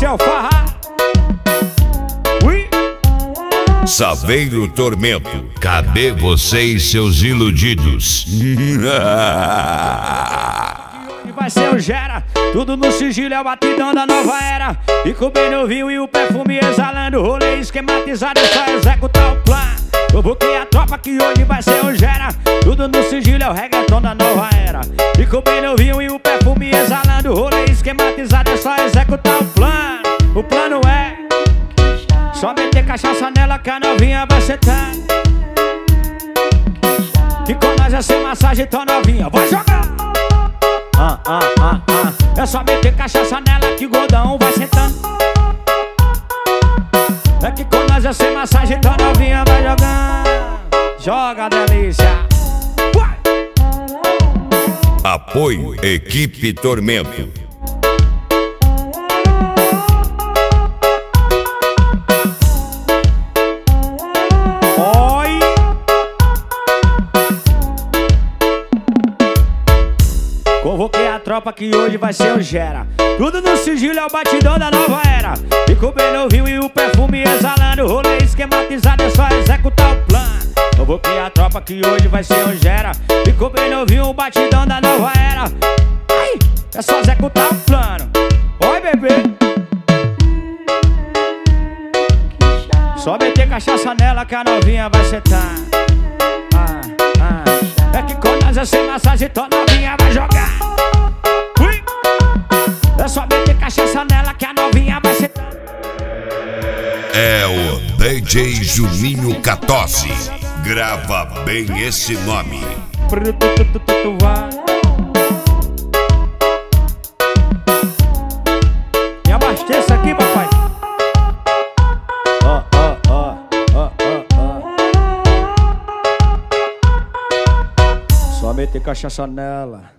é o Farra. Ui. Saveiro Tormento, cadê vocês, seus iludidos? Vai ser o Gera, tudo no sigilo, é o batidão da nova era. Fico bem no vinho e o perfume exalando. Rolê esquematizado, é só executar o plano. Convoquei a tropa que hoje vai ser o Gera, tudo no sigilo, é o reggaeton da nova era. Fico bem no vinho e o perfume exalando. Rolê esquematizado, é só executar o plano. O plano é só meter cachaça nela que a novinha vai sentar. E com nós é sem massagem, então novinha vai jogar. É só meter cachaça nela que o gordão vai sentando. É que com nós é sem massagem, então novinha vai jogar. Joga, delícia. Apoio Equipe Tormento. Oi. Convoquei a tropa que hoje vai ser o Gera, tudo no sigilo, é o batidão da nova era. Fico bem novinho e o perfume exalando. Rolê esquematizado, é só executar o plano. Convoquei a tropa que hoje vai ser o Gera, fico bem novinho, o batidão da nova era. Ai, é só executar o plano. Oi, bebê. Só meter cachaça nela que a novinha vai sentar. É que com nós é sem massagem, então novinha vai jogar. Ui. É só meter cachaça nela que a novinha vai sentar. É o DJ Juninho Catossi. Grava bem esse nome. Me abasteça aqui, papai. Só meter cachaça nela.